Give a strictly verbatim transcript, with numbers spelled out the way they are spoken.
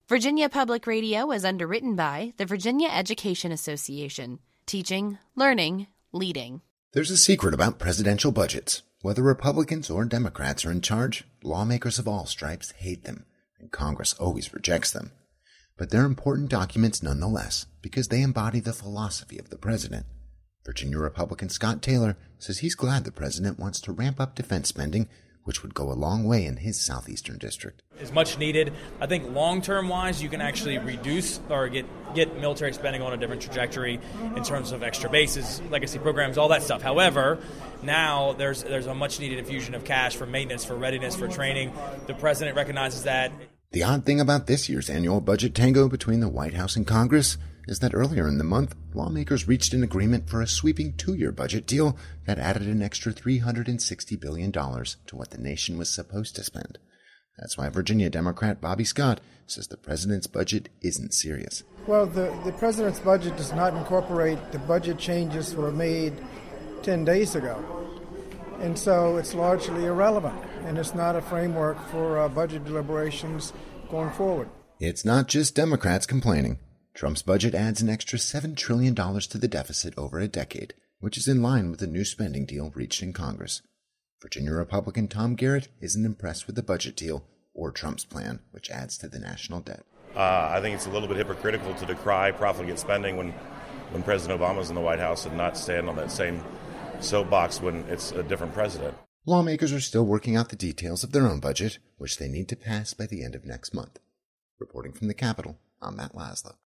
Virginia Public Radio is underwritten by the Virginia Education Association. Teaching, learning, leading. There's a secret about presidential budgets. Whether Republicans or Democrats are in charge, lawmakers of all stripes hate them, and Congress always rejects them. But they're important documents nonetheless, because they embody the philosophy of the president. Virginia Republican Scott Taylor says he's glad the president wants to ramp up defense spending, which would go a long way in his southeastern district. Is much needed. I think long-term wise, you can actually reduce or get, get military spending on a different trajectory in terms of extra bases, legacy programs, all that stuff. However, now there's there's a much needed infusion of cash for maintenance, for readiness, for training. The president recognizes that. The odd thing about this year's annual budget tango between the White House and Congress is that earlier in the month, lawmakers reached an agreement for a sweeping two-year budget deal that added an extra three hundred sixty billion dollars to what the nation was supposed to spend. That's why Virginia Democrat Bobby Scott says the president's budget isn't serious. Well, the, the president's budget does not incorporate the budget changes that were made ten days ago. And so it's largely irrelevant, and it's not a framework for uh, budget deliberations going forward. It's not just Democrats complaining. Trump's budget adds an extra seven trillion dollars to the deficit over a decade, which is in line with the new spending deal reached in Congress. Virginia Republican Tom Garrett isn't impressed with the budget deal or Trump's plan, which adds to the national debt. Uh, I think it's a little bit hypocritical to decry profligate spending when, when President Obama's in the White House and not stand on that same soapbox when it's a different president. Lawmakers are still working out the details of their own budget, which they need to pass by the end of next month. Reporting from the Capitol, I'm Matt Laszlo.